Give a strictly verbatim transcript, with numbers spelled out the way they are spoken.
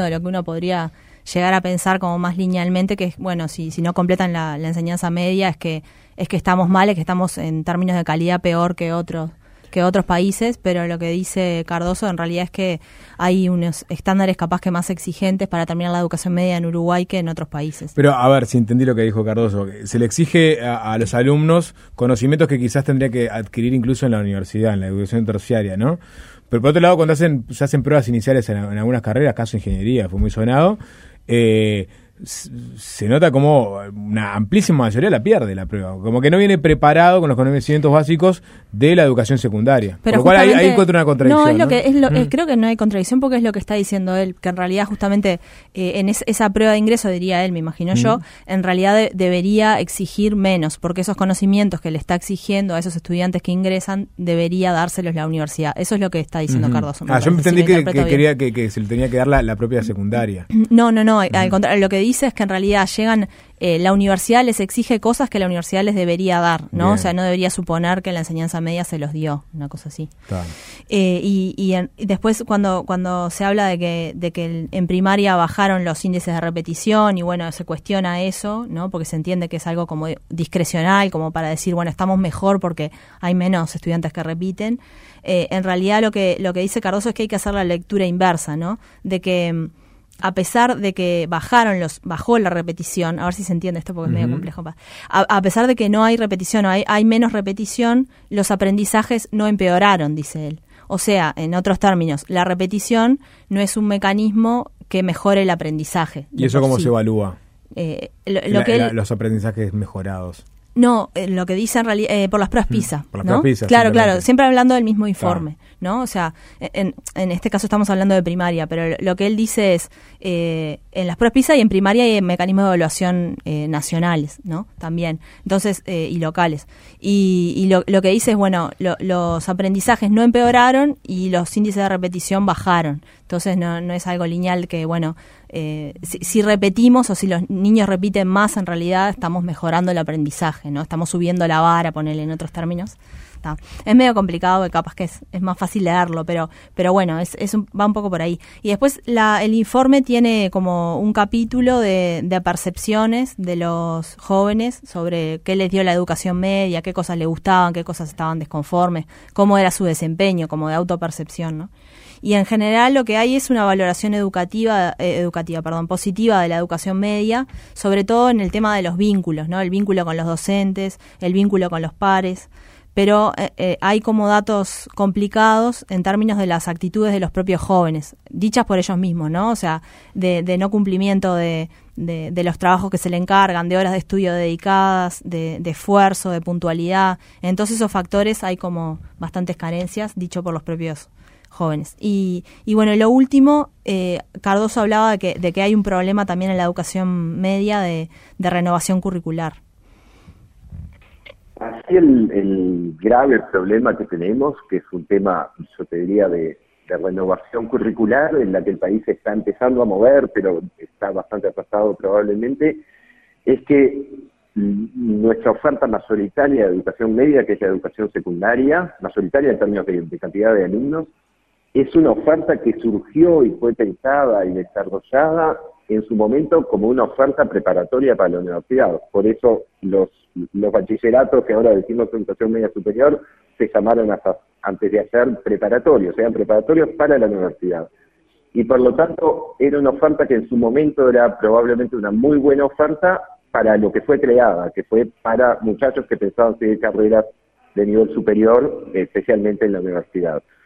de lo que uno podría llegar a pensar como más linealmente, que es, bueno, si, si no completan la, la enseñanza media, es que es que estamos mal, es que estamos en términos de calidad peor que otros que otros países, pero lo que dice Cardoso en realidad es que hay unos estándares capaz que más exigentes para terminar la educación media en Uruguay que en otros países. Pero a ver, si entendí lo que dijo Cardoso, se le exige a, a los alumnos conocimientos que quizás tendría que adquirir incluso en la universidad, en la educación terciaria, ¿no? Pero por otro lado, cuando hacen se hacen pruebas iniciales en, en algunas carreras, caso ingeniería, fue muy sonado, eh, se nota como una amplísima mayoría la pierde la prueba, como que no viene preparado con los conocimientos básicos de la educación secundaria. Pero por lo cual ahí, ahí encuentro una contradicción. No, es lo ¿no? que es lo, mm. es, creo que no hay contradicción porque es lo que está diciendo él, que en realidad justamente eh, en es, esa prueba de ingreso, diría él, me imagino mm. yo, en realidad de, debería exigir menos, porque esos conocimientos que le está exigiendo a esos estudiantes que ingresan debería dárselos la universidad. Eso es lo que está diciendo mm-hmm. Cardoso. Ah, yo entendí si que, que quería que, que se le tenía que dar la, la propia secundaria. No, no, no, mm-hmm. al contrario, lo que dice es que en realidad llegan, eh, la universidad les exige cosas que la universidad les debería dar, ¿no? Bien. O sea, no debería suponer que la enseñanza media se los dio, una cosa así. Claro. Eh, y, y, en, y después cuando cuando se habla de que de que en primaria bajaron los índices de repetición y bueno, se cuestiona eso, ¿no? Porque se entiende que es algo como discrecional, como para decir, bueno, estamos mejor porque hay menos estudiantes que repiten. Eh, en realidad lo que lo que dice Cardoso es que hay que hacer la lectura inversa, ¿no? De que a pesar de que bajaron los bajó la repetición, a ver si se entiende esto porque es uh-huh. medio complejo, a, a pesar de que no hay repetición o hay, hay menos repetición, los aprendizajes no empeoraron, dice él. O sea, en otros términos, la repetición no es un mecanismo que mejore el aprendizaje. ¿Y eso cómo sí. se evalúa? Eh, lo, lo la, que él, la, los aprendizajes mejorados. No, eh, lo que dice en realidad, eh, por las pruebas PISA, por las ¿no? pruebas PISA, claro, claro, siempre hablando del mismo informe, claro. ¿no? O sea, en, en este caso estamos hablando de primaria, pero lo que él dice es, eh, en las pruebas PISA y en primaria hay mecanismos de evaluación eh, nacionales, ¿no? También, entonces, eh, y locales. Y, y lo, lo que dice es, bueno, lo, los aprendizajes no empeoraron y los índices de repetición bajaron. Entonces no, no es algo lineal que, bueno, eh, si, si repetimos o si los niños repiten más, en realidad estamos mejorando el aprendizaje, ¿no? Estamos subiendo la vara, ponerle en otros términos. Está. Es medio complicado, que capaz que es, es más fácil leerlo, pero pero bueno, es, es un, va un poco por ahí. Y después la, el informe tiene como un capítulo de, de percepciones de los jóvenes sobre qué les dio la educación media, qué cosas les gustaban, qué cosas estaban desconformes, cómo era su desempeño, como de autopercepción, ¿no? Y en general lo que hay es una valoración educativa, eh, educativa, perdón, positiva de la educación media, sobre todo en el tema de los vínculos, ¿no? El vínculo con los docentes, el vínculo con los pares, pero eh, eh, hay como datos complicados en términos de las actitudes de los propios jóvenes, dichas por ellos mismos, ¿no? O sea, de, de no cumplimiento de, de, de los trabajos que se le encargan, de horas de estudio dedicadas, de, de esfuerzo, de puntualidad. En todos esos factores hay como bastantes carencias, dicho por los propios jóvenes. Y, y bueno, lo último, eh, Cardoso hablaba de que, de que hay un problema también en la educación media de, de renovación curricular. Así el, el grave problema que tenemos, que es un tema, yo te diría, de, de renovación curricular, en la que el país está empezando a mover, pero está bastante atrasado probablemente, es que nuestra oferta mayoritaria de educación media, que es la educación secundaria, mayoritaria en términos de, de cantidad de alumnos, es una oferta que surgió y fue pensada y desarrollada en su momento como una oferta preparatoria para la universidad. Por eso los, los bachilleratos que ahora decimos educación media superior se llamaron hasta antes de hacer preparatorios, eran preparatorios para la universidad. Y por lo tanto era una oferta que en su momento era probablemente una muy buena oferta para lo que fue creada, que fue para muchachos que pensaban seguir carreras de nivel superior, especialmente en la universidad.